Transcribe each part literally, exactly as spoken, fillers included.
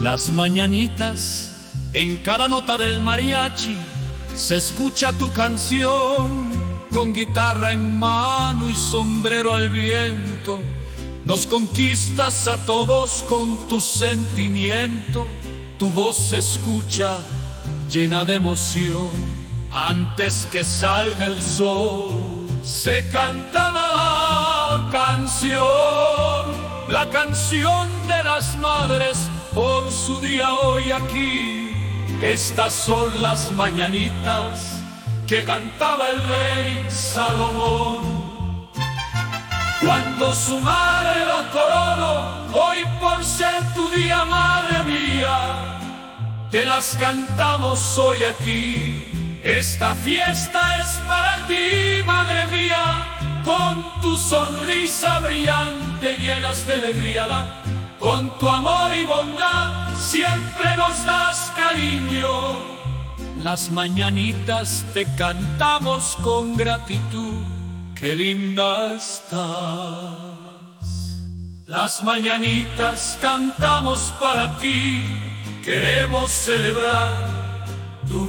Las mañanitas, en cada nota del mariachi, se escucha tu canción, con guitarra en mano y sombrero al viento. Nos conquistas a todos con tu sentimiento, tu voz se escucha llena de emoción. Antes que salga el sol, se canta la canción, la canción de las madres por su día hoy aquí. Estas son las mañanitas que cantaba el rey Salomón. Cuando su madre lo coronó, hoy por ser tu día, madre mía, te las cantamos hoy aquí. Esta fiesta es para ti, madre mía, con tu sonrisa brillante llenas de alegría. Con tu amor y bondad siempre nos das cariño. Las mañanitas te cantamos con gratitud, qué linda estás. Las mañanitas cantamos para ti, queremos celebrar tu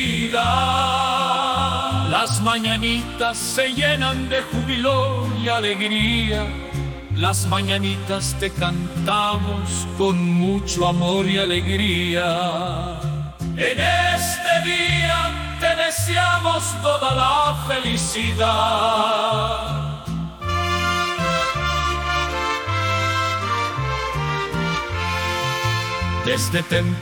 vida. Las mañanitas se llenan de júbilo y alegría. Las mañanitas te cantamos con mucho amor y alegría. En este día te deseamos toda la felicidad. Desde temprano